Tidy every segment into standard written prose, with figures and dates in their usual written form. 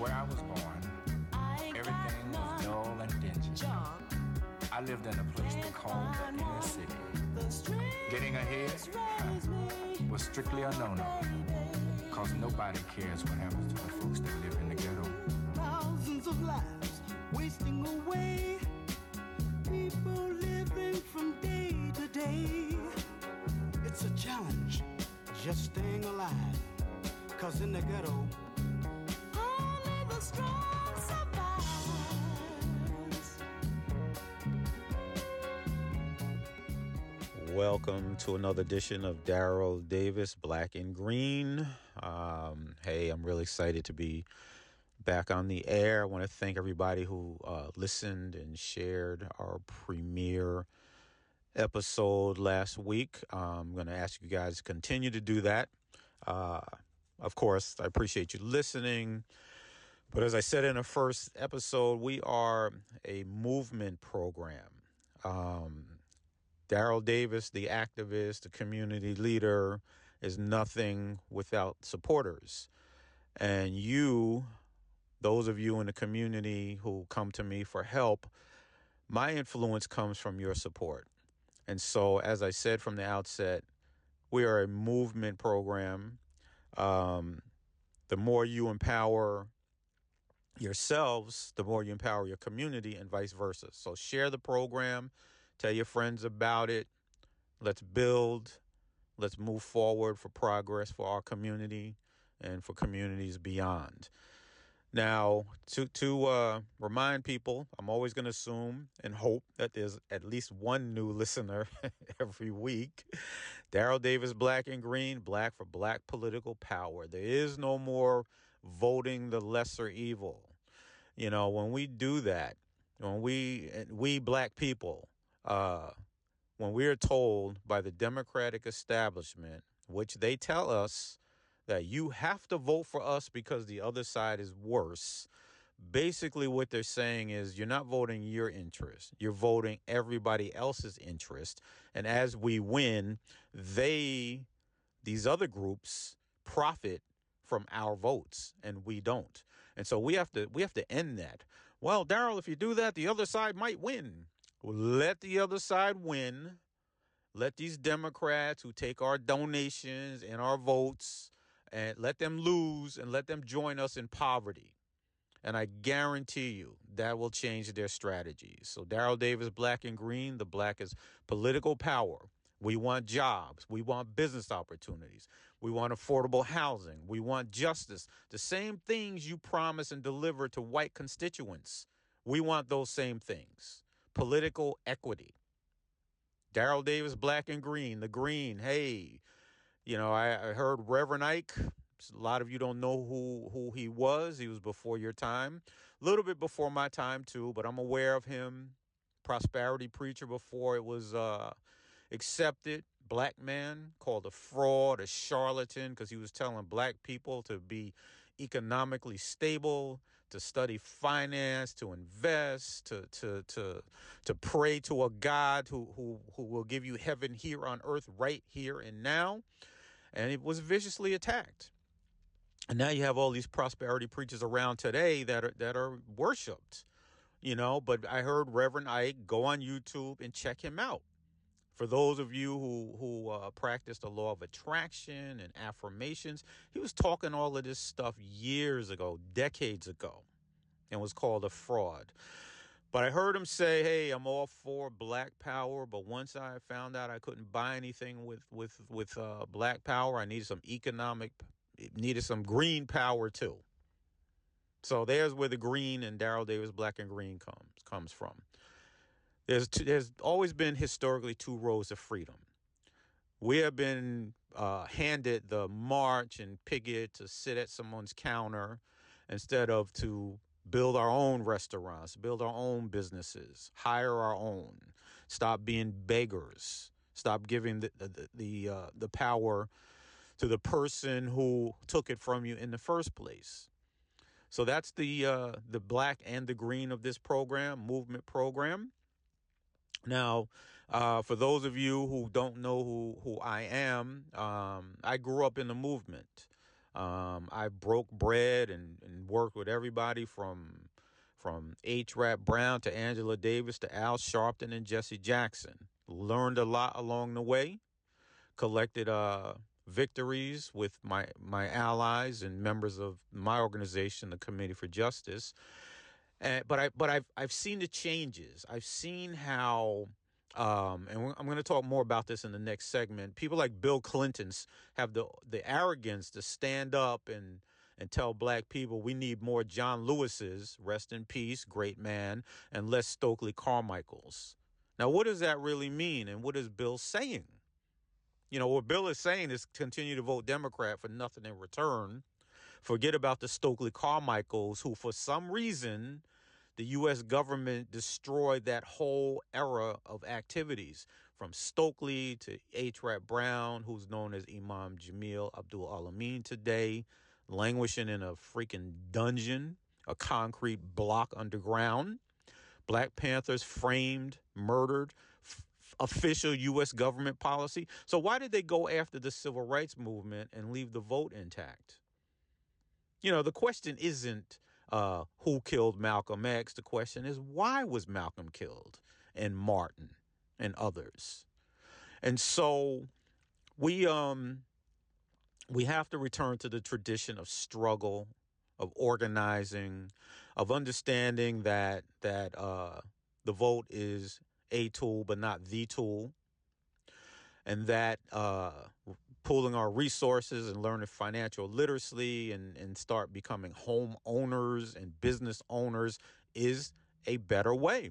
Where I was born, everything was dull and dingy. I lived in a place they called the inner city. Getting ahead was strictly a no-no, cause nobody cares what happens to the folks that live in the ghetto. Thousands of lives wasting away, people living from day to day. It's a challenge just staying alive, cause in the ghetto only the strong survives. Welcome to another edition of Daryl Davis Black and Green. Hey, I'm really excited to be back on the air. I want to thank everybody who listened and shared our premiere episode last week. I'm going to ask you guys to continue to do that. Of course, I appreciate you listening. But as I said in the first episode, we are a movement program. Daryl Davis, the activist, the community leader, is nothing without supporters. And you, those of you in the community who come to me for help, my influence comes from your support. And so, as I said from the outset, we are a movement program. The more you empower yourselves, the more you empower your community, and vice versa. So share the program, tell your friends about it. Let's build, let's move forward for progress for our community and for communities beyond. Now, to remind people, I'm always going to assume and hope that there's at least one new listener every week. Daryl Davis, Black and Green, Black for Black political power. There is no more voting the lesser evil. You know, when we do that, when we Black people, when we are told by the Democratic establishment, which they tell us that you have to vote for us because the other side is worse. Basically, what they're saying is you're not voting your interest. You're voting everybody else's interest. And as we win, these other groups profit from our votes and we don't. And so we have to end that. Well, Daryl, if you do that, the other side might win. Well, let the other side win. Let these Democrats who take our donations and our votes and let them lose and let them join us in poverty. And I guarantee you that will change their strategies. So Daryl Davis, Black and Green, the Black is political power. We want jobs. We want business opportunities. We want affordable housing. We want justice. The same things you promise and deliver to white constituents. We want those same things. Political equity. Daryl Davis, Black and Green, the Green, hey. You know, I heard Reverend Ike. A lot of you don't know who he was. He was before your time. A little bit before my time, too, but I'm aware of him. Prosperity preacher before it was accepted. Black man called a fraud, a charlatan, because he was telling black people to be economically stable, to study finance, to invest, to pray to a God who will give you heaven here on earth right here and now. And it was viciously attacked. And now you have all these prosperity preachers around today that are worshipped, you know. But I heard Reverend Ike. Go on YouTube and check him out. For those of you who practice the law of attraction and affirmations, he was talking all of this stuff years ago, decades ago, and was called a fraud. But I heard him say, hey, I'm all for black power. But once I found out I couldn't buy anything with black power, I needed some green power, too. So there's where the green and Daryl Davis, Black and Green comes from. There's always been historically two roads to freedom. We have been handed the march and picket to sit at someone's counter instead of to build our own restaurants, build our own businesses, hire our own, stop being beggars, stop giving the power to the person who took it from you in the first place. So that's the black and the green of this movement program. Now, for those of you who don't know who I am, I grew up in the movement. I broke bread and worked with everybody from H. Rap Brown to Angela Davis to Al Sharpton and Jesse Jackson. Learned a lot along the way. Collected victories with my allies and members of my organization, the Committee for Justice. But I've seen the changes. I've seen how, and I'm going to talk more about this in the next segment. People like Bill Clinton's have the arrogance to stand up and tell black people we need more John Lewis's, rest in peace, great man, and less Stokely Carmichael's. Now, what does that really mean, and what is Bill saying? You know, what Bill is saying is continue to vote Democrat for nothing in return. Forget about the Stokely Carmichaels, who for some reason the U.S. government destroyed that whole era of activities, from Stokely to H. Rap Brown, who's known as Imam Jamil Abdul Alameen today, languishing in a freaking dungeon, a concrete block underground. Black Panthers framed, murdered, official U.S. government policy. So why did they go after the civil rights movement and leave the vote intact? You know, the question isn't who killed Malcolm X. The question is, why was Malcolm killed, and Martin and others? And so we have to return to the tradition of struggle, of organizing, of understanding that the vote is a tool but not the tool, and that pooling our resources and learning financial literacy and start becoming home owners and business owners is a better way.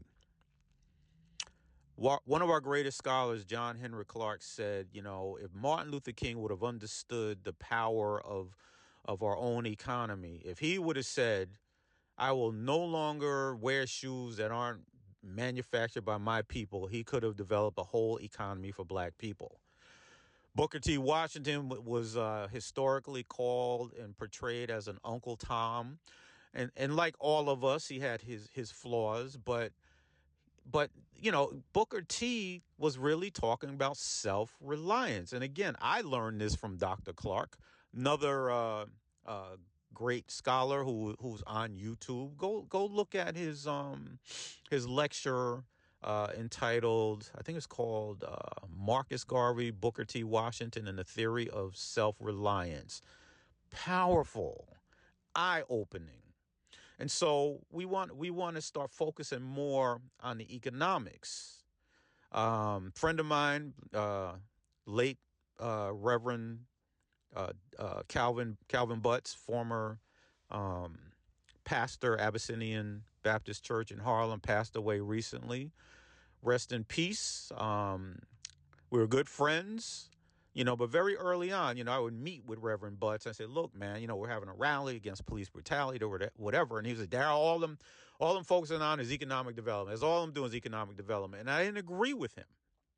One of our greatest scholars, John Henry Clark, said, you know, if Martin Luther King would have understood the power of our own economy, if he would have said, I will no longer wear shoes that aren't manufactured by my people, he could have developed a whole economy for black people. Booker T. Washington was historically called and portrayed as an Uncle Tom. And like all of us, he had his flaws, but you know, Booker T was really talking about self-reliance. And again, I learned this from Dr. Clark, another great scholar who's on YouTube. Go look at his lecture entitled, I think it's called Marcus Garvey, Booker T. Washington, and the Theory of Self-Reliance. Powerful, eye-opening. And so we want to start focusing more on the economics. Friend of mine, late Reverend Calvin Butts, former pastor, Abyssinian Baptist Church in Harlem, passed away recently. Rest in peace. We were good friends, you know, but very early on, you know, I would meet with Reverend Butts. I said, look, man, you know, we're having a rally against police brutality or whatever. And he was like, Darryl, all I'm focusing on is economic development. That's all I'm doing is economic development. And I didn't agree with him.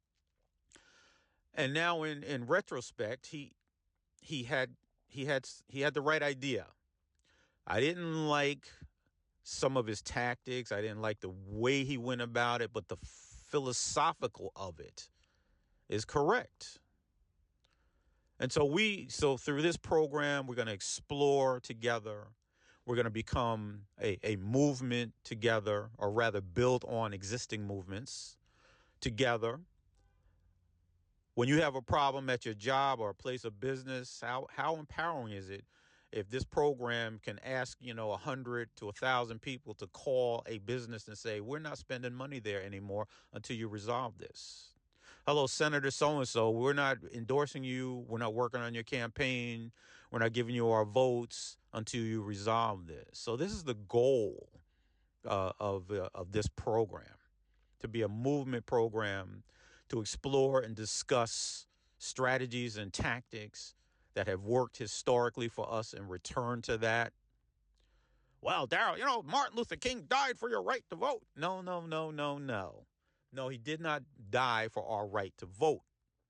And now in retrospect, he had the right idea. I didn't like some of his tactics. I didn't like the way he went about it, but the philosophical of it is correct. And so through this program, we're going to explore together. We're going to become a movement together, or rather build on existing movements together. When you have a problem at your job or a place of business, how empowering is it if this program can ask, you know, 100 to 1,000 people to call a business and say, we're not spending money there anymore until you resolve this. Hello, Senator so-and-so, we're not endorsing you. We're not working on your campaign. We're not giving you our votes until you resolve this. So this is the goal of this program, to be a movement program, to explore and discuss strategies and tactics that have worked historically for us and return to that. Well, Darryl, you know, Martin Luther King died for your right to vote. No. No, he did not die for our right to vote.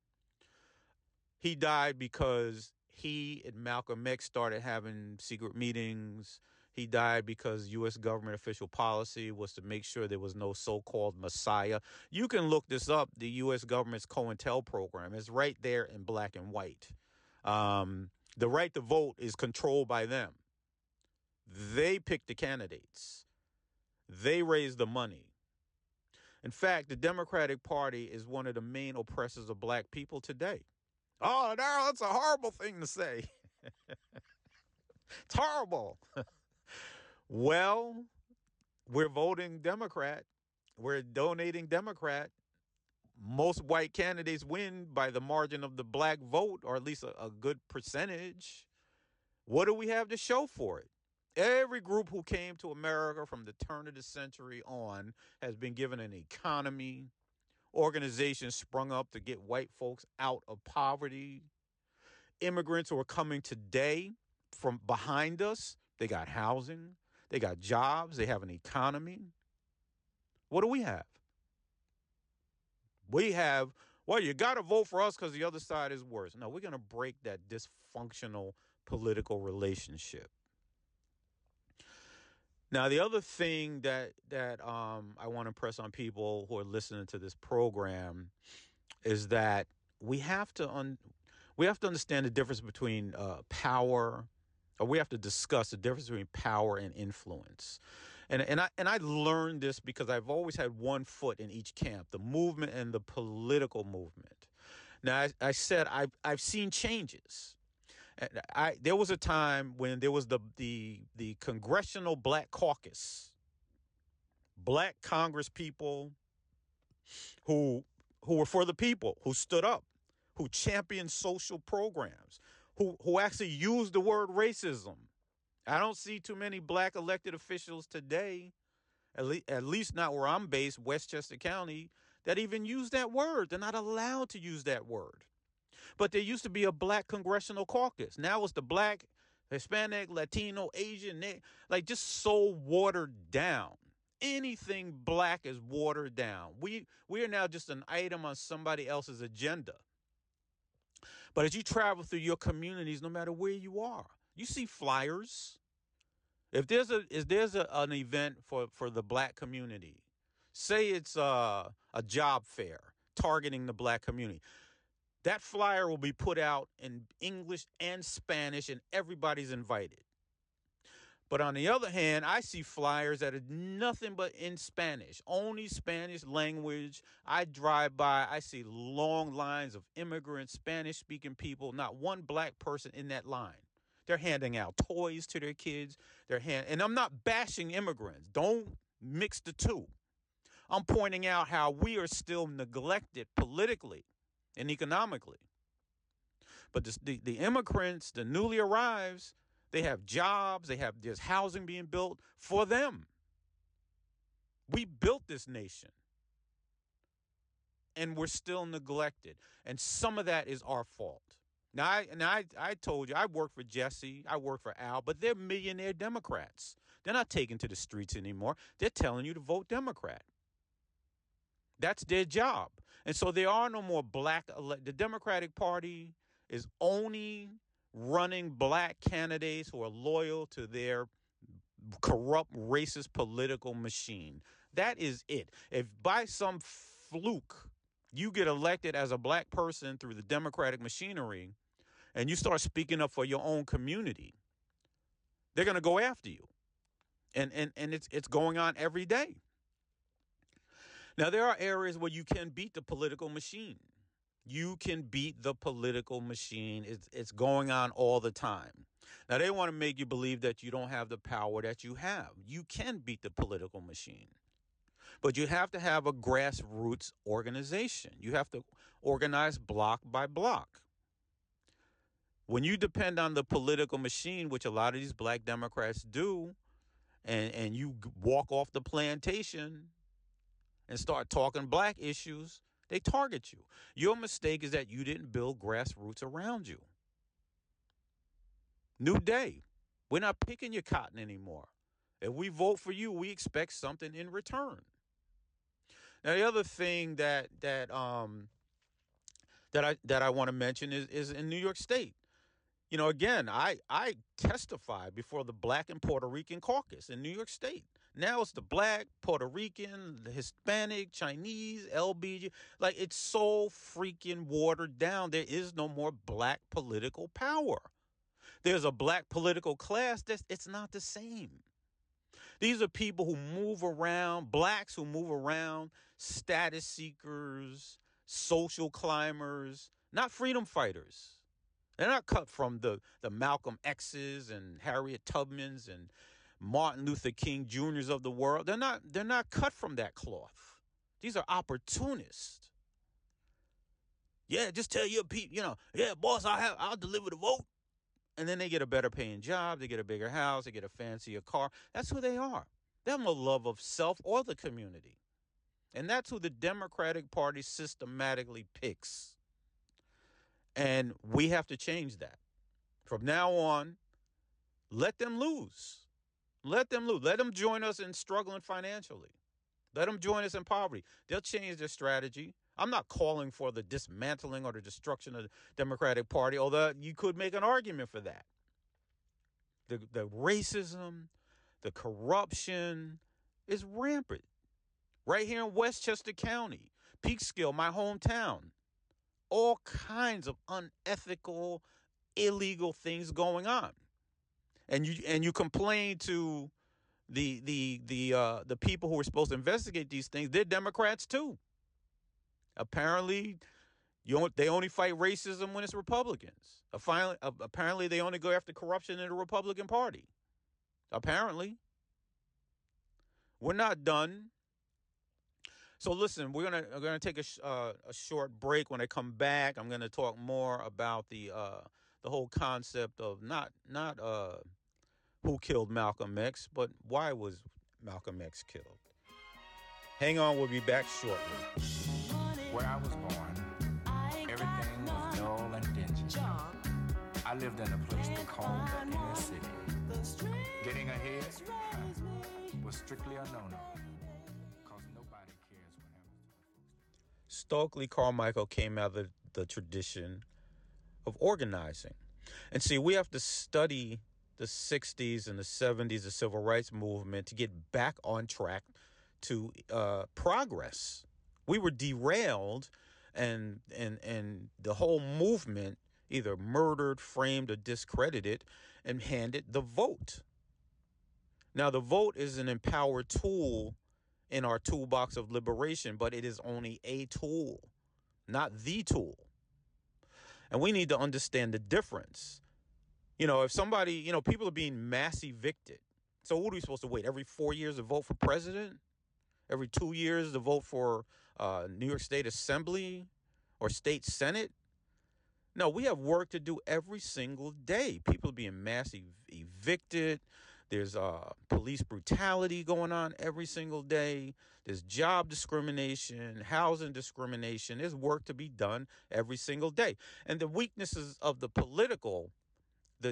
He died because he and Malcolm X started having secret meetings. He died because U.S. government official policy was to make sure there was no so-called Messiah. You can look this up, the U.S. government's COINTEL program. It's right there in black and white. The right to vote is controlled by them. They pick the candidates. They raise the money. In fact, the Democratic Party is one of the main oppressors of black people today. Oh, no, that's a horrible thing to say. It's horrible. Well, we're voting Democrat. We're donating Democrat. Most white candidates win by the margin of the black vote, or at least a good percentage. What do we have to show for it? Every group who came to America from the turn of the century on has been given an economy. Organizations sprung up to get white folks out of poverty. Immigrants who are coming today from behind us, they got housing, they got jobs, they have an economy. What do we have? We have, well, you got to vote for us because the other side is worse. No, we're going to break that dysfunctional political relationship. Now, the other thing that I want to impress on people who are listening to this program is that we have to understand the difference between power, or we have to discuss the difference between power and influence. And I learned this because I've always had one foot in each camp, the movement and the political movement. Now, I said I've seen changes. There was a time when there was the Congressional Black Caucus, black Congress people who were for the people, who stood up, who championed social programs, who actually used the word racism. I don't see too many black elected officials today, at least not where I'm based, Westchester County, that even use that word. They're not allowed to use that word. But there used to be a black congressional caucus. Now it's the black, Hispanic, Latino, Asian, like just so watered down. Anything black is watered down. We are now just an item on somebody else's agenda. But as you travel through your communities, no matter where you are, you see flyers. If there's an event for the black community, say it's a job fair targeting the black community, that flyer will be put out in English and Spanish, and everybody's invited. But on the other hand, I see flyers that are nothing but in Spanish, only Spanish language. I drive by, I see long lines of immigrant Spanish-speaking people, not one black person in that line. They're handing out toys to their kids. And I'm not bashing immigrants. Don't mix the two. I'm pointing out how we are still neglected politically and economically. But the immigrants, the newly arrives, they have jobs, there's housing being built for them. We built this nation. And we're still neglected. And some of that is our fault. Now, I told you, I work for Jesse, I work for Al, but they're millionaire Democrats. They're not taking to the streets anymore. They're telling you to vote Democrat. That's their job. And so there are no more the Democratic Party is only running black candidates who are loyal to their corrupt, racist political machine. That is it. If by some fluke you get elected as a black person through the Democratic machinery and you start speaking up for your own community, they're going to go after you. And it's going on every day. Now, there are areas where you can beat the political machine. You can beat the political machine. It's going on all the time. Now, they want to make you believe that you don't have the power that you have. You can beat the political machine. But you have to have a grassroots organization. You have to organize block by block. When you depend on the political machine, which a lot of these black Democrats do, and you walk off the plantation and start talking black issues, they target you. Your mistake is that you didn't build grassroots around you. New day. We're not picking your cotton anymore. If we vote for you, we expect something in return. Now, the other thing that I want to mention is in New York State. You know, again, I testified before the Black and Puerto Rican Caucus in New York State. Now it's the Black, Puerto Rican, the Hispanic, Chinese, LBG. Like, it's so freaking watered down. There is no more black political power. There's a black political class it's not the same. These are people who move around, blacks who move around, status seekers, social climbers, not freedom fighters. They're not cut from the Malcolm X's and Harriet Tubmans and Martin Luther King Jr.'s of the world. They're not cut from that cloth. These are opportunists. Yeah, just tell your people, yeah, boss, I'll deliver the vote. And then they get a better paying job, they get a bigger house, they get a fancier car. That's who they are. They have no love of self or the community. And that's who the Democratic Party systematically picks. And we have to change that. From now on, let them lose. Let them lose. Let them join us in struggling financially. Let them join us in poverty. They'll change their strategy. I'm not calling for the dismantling or the destruction of the Democratic Party, although you could make an argument for that. The racism, the corruption is rampant. Right here in Westchester County, Peekskill, my hometown. All kinds of unethical, illegal things going on. And you complain to the people who are supposed to investigate these things. They're Democrats too. Apparently, they only fight racism when it's Republicans. Apparently, they only go after corruption in the Republican Party. Apparently. We're not done. So listen, we're gonna take a short break. When I come back, I'm gonna talk more about the whole concept of not who killed Malcolm X, but why was Malcolm X killed. Hang on, we'll be back shortly. Where I was born, everything was dull and dingy. I lived in a place they called the inner city. Getting ahead was strictly a no-no, because nobody cares what happens to the folks. Stokely Carmichael came out of the tradition of organizing. And see, we have to study the 60s and the 70s, the civil rights movement, to get back on track to progress. We were derailed, and the whole movement either murdered, framed, or discredited and handed the vote. Now, the vote is an empowered tool in our toolbox of liberation, but it is only a tool, not the tool. And we need to understand the difference. If somebody, people are being mass evicted. So what are we supposed to wait? Every 4 years to vote for president? Every 2 years to vote for New York State Assembly or State Senate? No, we have work to do every single day. People are being mass evicted. There's police brutality going on every single day. There's job discrimination, housing discrimination. There's work to be done every single day. And the weaknesses of the political, the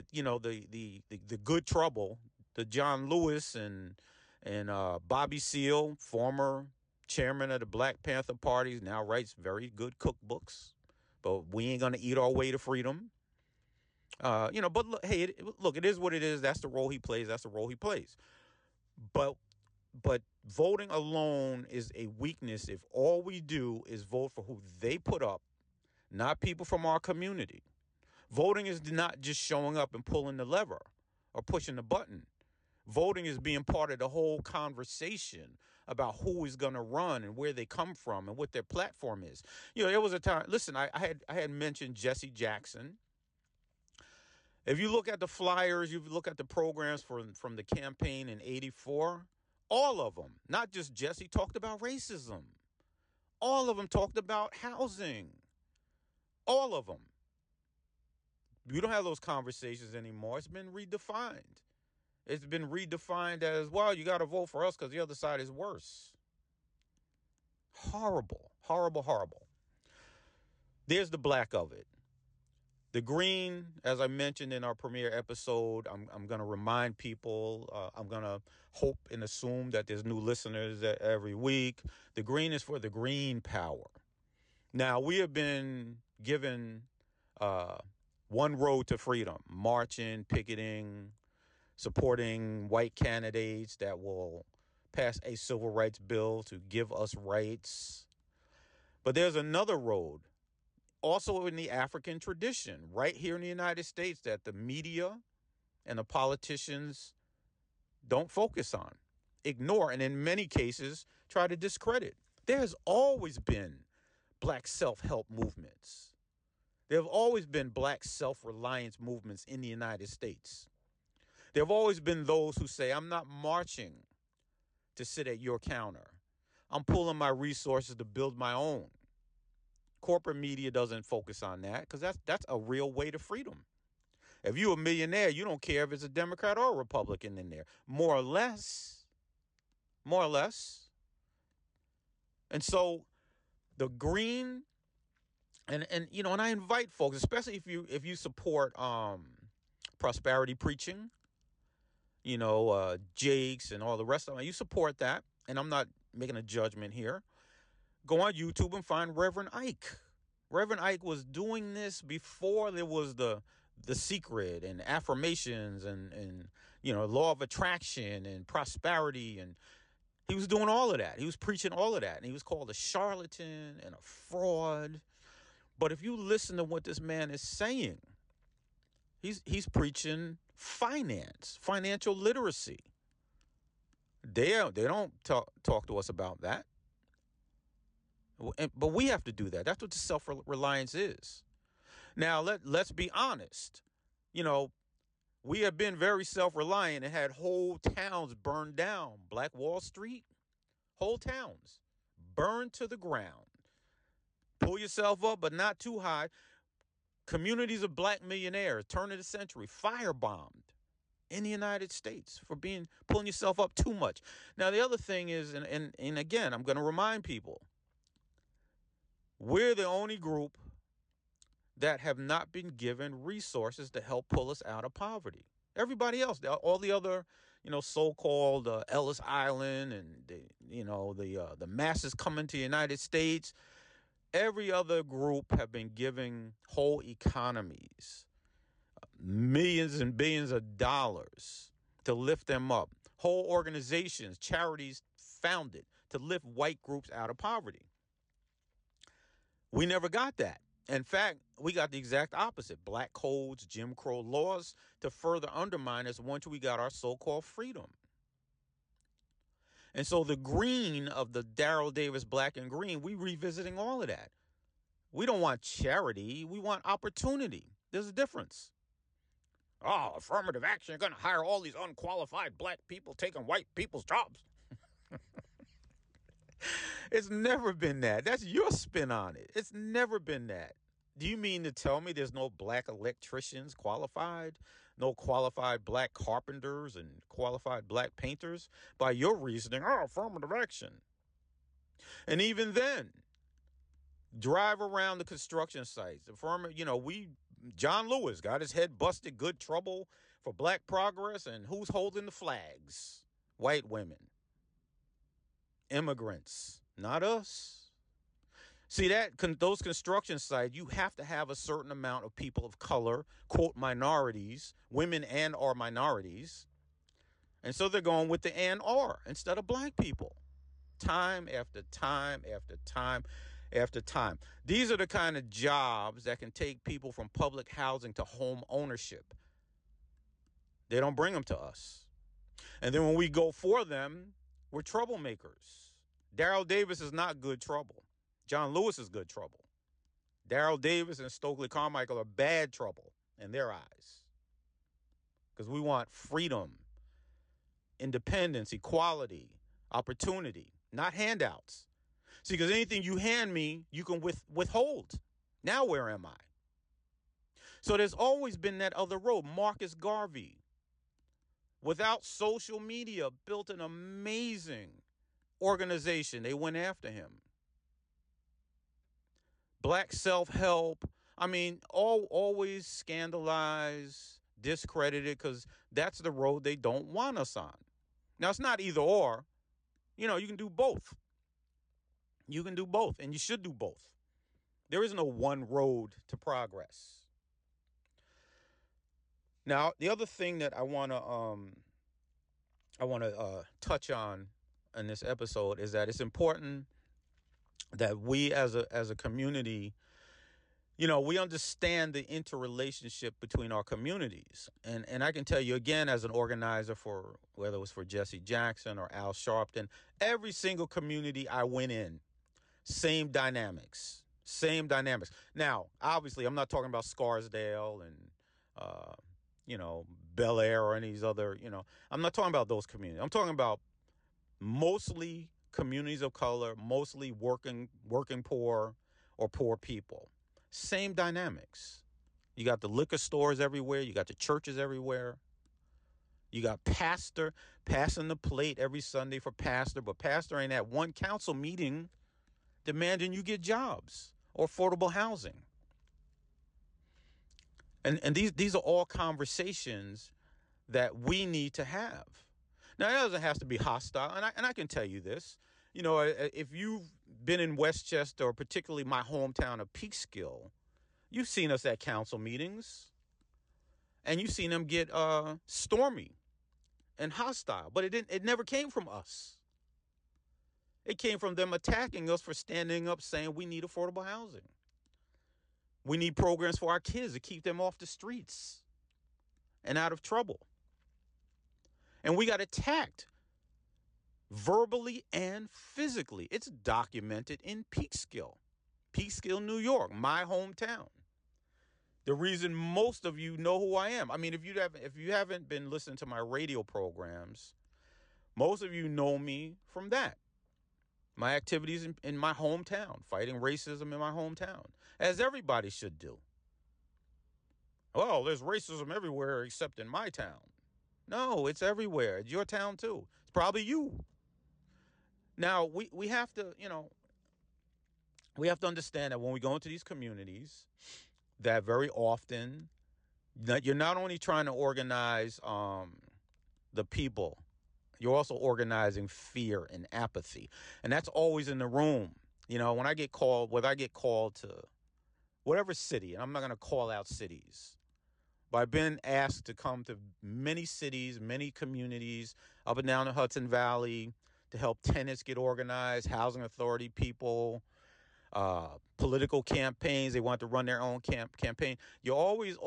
good trouble, the John Lewis and Bobby Seale, former chairman of the Black Panther Party, now writes very good cookbooks. But we ain't gonna eat our way to freedom. But look, hey, look, it is what it is. That's the role he plays. That's the role he plays. But voting alone is a weakness if all we do is vote for who they put up, not people from our community. Voting is not just showing up and pulling the lever or pushing the button. Voting is being part of the whole conversation about who is going to run and where they come from and what their platform is. There was a time, listen, I had mentioned Jesse Jackson. If you look at the flyers, you look at the programs from the campaign in '84, all of them, not just Jesse, talked about racism. All of them talked about housing. All of them. We don't have those conversations anymore. It's been redefined. It's been redefined as, well, you got to vote for us because the other side is worse. Horrible, horrible, horrible. There's the black of it. The green, as I mentioned in our premiere episode, I'm going to remind people, I'm going to hope and assume that there's new listeners every week. The green is for the green power. Now, we have been given one road to freedom: marching, picketing, supporting white candidates that will pass a civil rights bill to give us rights. But there's another road also in the African tradition, right here in the United States, that the media and the politicians don't focus on, ignore, and in many cases try to discredit. There has always been black self-help movements. There have always been black self-reliance movements in the United States. There have always been those who say, I'm not marching to sit at your counter. I'm pulling my resources to build my own. Corporate media doesn't focus on that because that's a real way to freedom. If you're a millionaire, you don't care if it's a Democrat or a Republican in there. More or less. And so the green, and I invite folks, especially if you support prosperity preaching, Jakes and all the rest of them, you support that, and I'm not making a judgment here. Go on YouTube and find Reverend Ike. Reverend Ike was doing this before there was the secret and affirmations and law of attraction and prosperity, and he was doing all of that. He was preaching all of that, and he was called a charlatan and a fraud. But if you listen to what this man is saying, he's preaching finance, financial literacy. They don't talk to us about that. But we have to do that. That's what the self-reliance is. Now, let's be honest. We have been very self-reliant and had whole towns burned down. Black Wall Street, whole towns burned to the ground. Pull yourself up, but not too high. Communities of black millionaires, turn of the century, firebombed in the United States for pulling yourself up too much. Now, the other thing is, and again, I'm going to remind people, we're the only group that have not been given resources to help pull us out of poverty. Everybody else, all the other, so-called Ellis Island and the masses coming to the United States, every other group have been giving whole economies millions and billions of dollars to lift them up. Whole organizations, charities founded to lift white groups out of poverty. We never got that. In fact, we got the exact opposite. Black codes, Jim Crow laws to further undermine us once we got our so-called freedom. And so the green of the Daryl Davis Black and Green, we revisiting all of that. We don't want charity. We want opportunity. There's a difference. Oh, affirmative action, you're going to hire all these unqualified black people taking white people's jobs. It's never been that. That's your spin on it. It's never been that. Do you mean to tell me there's no black electricians qualified? No qualified black carpenters and qualified black painters? By your reasoning, affirmative action. And even then, drive around the construction sites. John Lewis got his head busted, good trouble for black progress. And who's holding the flags? White women. Immigrants, not us. See, those construction sites, you have to have a certain amount of people of color, quote, minorities, women and or minorities. And so they're going with the and or instead of black people. Time after time after time after time. These are the kind of jobs that can take people from public housing to home ownership. They don't bring them to us. And then when we go for them, we're troublemakers. Daryl Davis is not good trouble. John Lewis is good trouble. Daryl Davis and Stokely Carmichael are bad trouble in their eyes. Because we want freedom, independence, equality, opportunity, not handouts. See, because anything you hand me, you can withhold. Now where am I? So there's always been that other road. Marcus Garvey, without social media, built an amazing organization. They went after him. Black self-help, always scandalized, discredited, because that's the road they don't want us on. Now, it's not either or. You can do both. You can do both, and you should do both. There is no one road to progress. Now, the other thing that I want to touch on in this episode is that it's important that we as a community We understand the interrelationship between our communities. And I can tell you again, as an organizer for whether it was for Jesse Jackson or Al Sharpton, every single community I went in, same dynamics. Same dynamics. Now, obviously, I'm not talking about Scarsdale and, uh, Bel Air or any of these other, I'm not talking about those communities. I'm talking about mostly communities of color, mostly working poor or poor people. Same dynamics. You got the liquor stores everywhere. You got the churches everywhere. You got pastor passing the plate every Sunday for pastor, but pastor ain't at one council meeting demanding you get jobs or affordable housing. And these are all conversations that we need to have. Now, it doesn't have to be hostile, and I can tell you this. If you've been in Westchester, or particularly my hometown of Peekskill, you've seen us at council meetings, and you've seen them get stormy and hostile. But it never came from us. It came from them attacking us for standing up saying we need affordable housing. We need programs for our kids to keep them off the streets and out of trouble. And we got attacked verbally and physically. It's documented in Peekskill, New York, my hometown. The reason most of you know who I am. I mean, if you haven't been listening to my radio programs, most of you know me from that. My activities in my hometown, fighting racism in my hometown, as everybody should do. Well, there's racism everywhere except in my town. No, it's everywhere. It's your town too. It's probably you. Now, we have to, we have to understand that when we go into these communities, that very often, that you're not only trying to organize the people, you're also organizing fear and apathy. And that's always in the room. When I get called, whether I get called to whatever city, and I'm not going to call out cities, but I've been asked to come to many cities, many communities up and down the Hudson Valley to help tenants get organized, housing authority people, political campaigns. They want to run their own campaign. You're always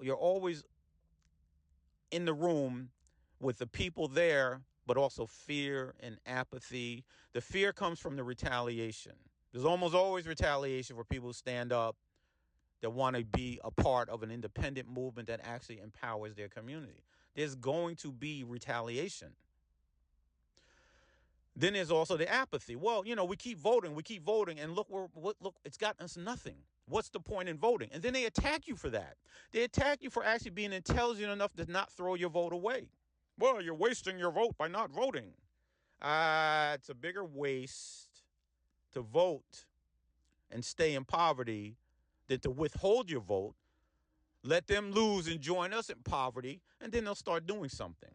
in the room with the people there, but also fear and apathy. The fear comes from the retaliation. There's almost always retaliation for people who stand up that want to be a part of an independent movement that actually empowers their community. There's going to be retaliation. Then there's also the apathy. Well, we keep voting, and look, it's gotten us nothing. What's the point in voting? And then they attack you for that. They attack you for actually being intelligent enough to not throw your vote away. Well, you're wasting your vote by not voting. It's a bigger waste to vote and stay in poverty than to withhold your vote, let them lose and join us in poverty, and then they'll start doing something.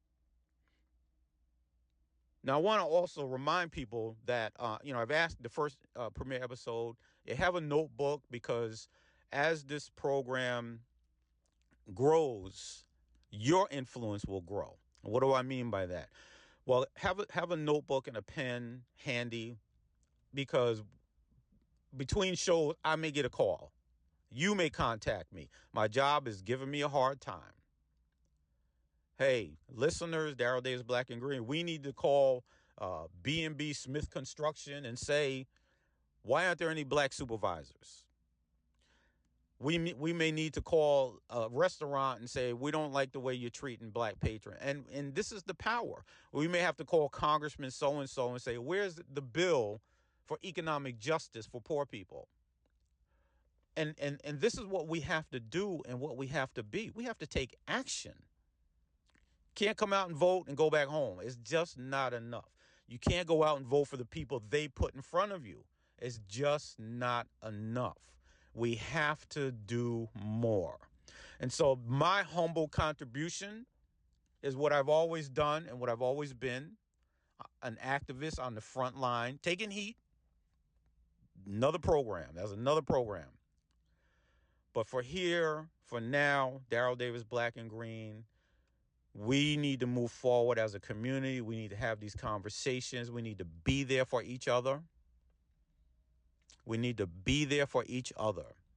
Now, I want to also remind people that, I've asked the first premiere episode, you have a notebook, because as this program grows, your influence will grow. What do I mean by that? Well, have a notebook and a pen handy, because between shows, I may get a call. You may contact me. My job is giving me a hard time. Hey, listeners, Daryl Davis Black and Green, we need to call B&B Smith Construction and say, why aren't there any black supervisors? We may need to call a restaurant and say, we don't like the way you're treating black patrons. And this is the power. We may have to call Congressman so-and-so and say, where's the bill for economic justice for poor people? And this is what we have to do and what we have to be. We have to take action. Can't come out and vote and go back home. It's just not enough. You can't go out and vote for the people they put in front of you. It's just not enough. We have to do more. And so my humble contribution is what I've always done and what I've always been, an activist on the front line, taking heat. Another program. That's another program. But for now, Daryl Davis Black and Green, we need to move forward as a community. We need to have these conversations. We need to be there for each other. We need to be there for each other.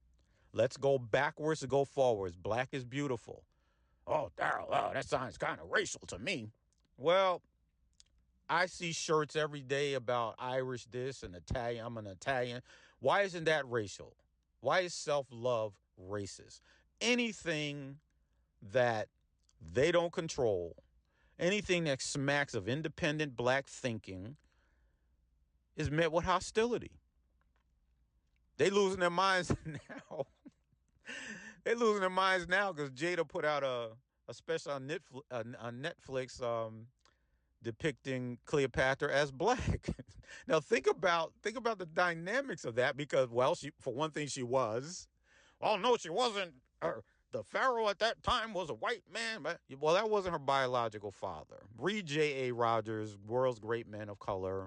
Let's go backwards to go forwards. Black is beautiful. Oh, Daryl, oh, that sounds kind of racial to me. Well, I see shirts every day about Irish this and Italian. I'm an Italian. Why isn't that racial? Why is self-love racist? Anything that they don't control, anything that smacks of independent black thinking is met with hostility. They losing their minds now. They're losing their minds now because Jada put out a special on Netflix depicting Cleopatra as black. Now think about the dynamics of that, because, well, she, for one thing, she was. Well, no, she wasn't. The pharaoh at that time was a white man. But, well, that wasn't her biological father. Read J.A. Rogers, World's Great Men of Color.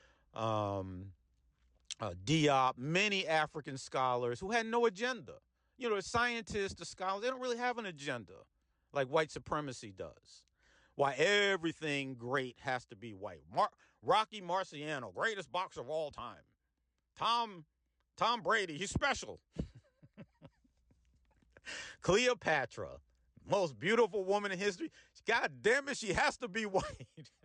Diop, many African scholars who had no agenda. You know, the scientists, the scholars, they don't really have an agenda like white supremacy does. Why everything great has to be white. Rocky Marciano, greatest boxer of all time. Tom Brady, he's special. Cleopatra, most beautiful woman in history. God damn it, she has to be white.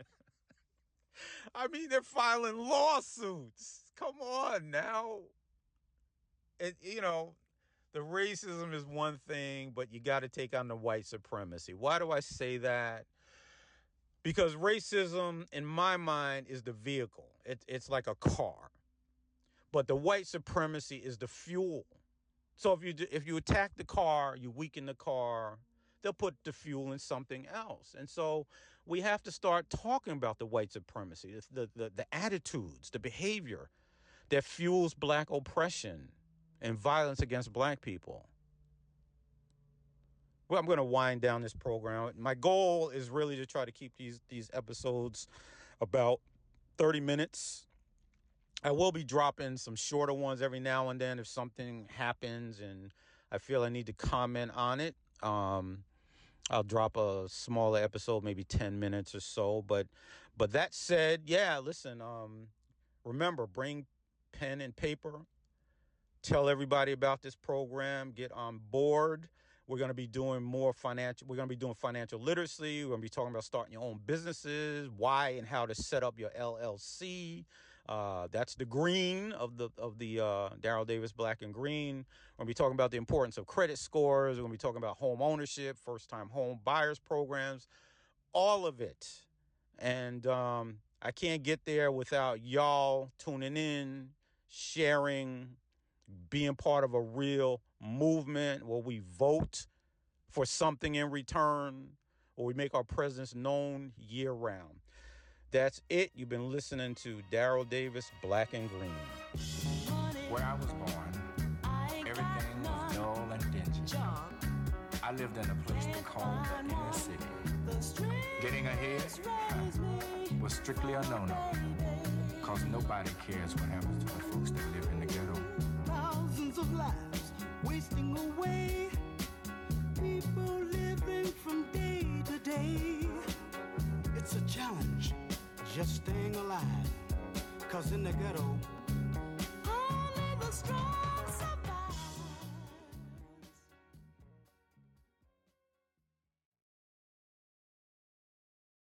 I mean, they're filing lawsuits. Come on now. You know, the racism is one thing, but you got to take on the white supremacy. Why do I say that? Because racism, in my mind, is the vehicle. It's like a car. But the white supremacy is the fuel. So if you attack the car, you weaken the car, they'll put the fuel in something else. And so we have to start talking about the white supremacy, the attitudes, the behavior that fuels black oppression and violence against black people. Well, I'm going to wind down this program. My goal is really to try to keep these episodes about 30 minutes. I will be dropping some shorter ones every now and then if something happens and I feel I need to comment on it. I'll drop a smaller episode, maybe 10 minutes or so. But that said, yeah, listen, remember, bring pen and paper. Tell everybody about this program. Get on board. We're going to be doing financial literacy. We're going to be talking about starting your own businesses, why and how to set up your LLC. That's the green of the Daryl Davis Black and Green. We're going to be talking about the importance of credit scores. We're going to be talking about home ownership, first-time home buyers programs, all of it. And I can't get there without y'all tuning in, sharing, being part of a real movement where we vote for something in return, or we make our presence known year-round. That's it. You've been listening to Daryl Davis, Black and Green. Where I was born, everything was dull and dingy. I lived in a place they called the inner city. Getting ahead was strictly a no-no, because nobody cares what happens to the folks that live in the ghetto. Thousands of lives wasting away. People living from day to day. It's a challenge just staying alive, 'cause in the ghetto